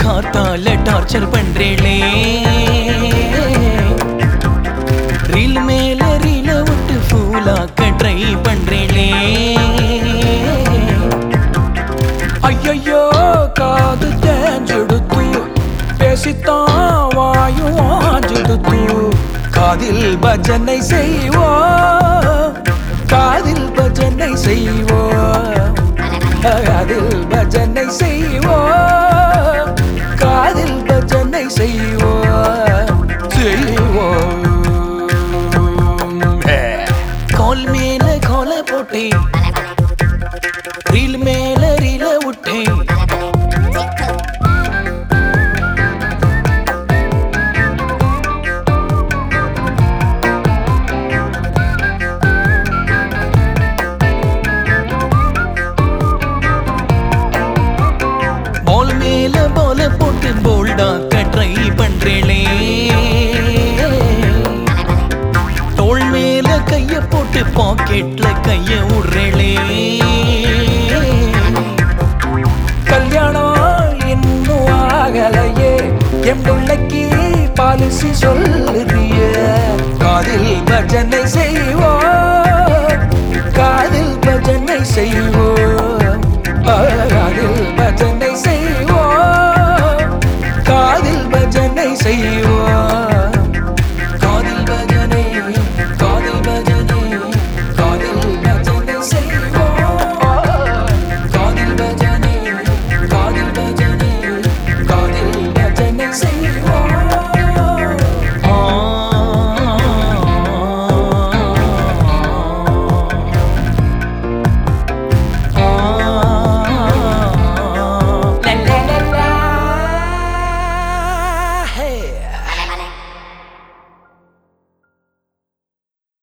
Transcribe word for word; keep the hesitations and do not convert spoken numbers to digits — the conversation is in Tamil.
காத்தால டார்ச்சர் பண்றேளே ரீல் மேல ரீல விட்டு ஃபூலாக்க ட்ரை பண்றேளே ஐயையோ காது தேஞ்செடுத்து பேசித்தான் வாயும் ஆஞ்செடுத்து காதில் பஜனை செய்வோ காதில் பஜனை செய்வோ காதில் பஜனை செய்வோ காதில் பஜனை செய்வோ செய்வோ கால் மேல கால போட்டே ரீல் மேல ரீல விட்டே போல போட்டு போல்டாக்க ட்ரை பண்றேளே தோள் மேல கைய போட்டு பாக்கெட்ல கைய விடுறேளே கல்யாணம் இன்னும் ஆகலையே என் பிள்ளைக்கு பாலிசி சொல்லுறிய காதில் பஜனை செய்வோ காதில் பஜனை செய்வோ காதில் பஜனை செய்வோ காதில் பஜனை செய்வோ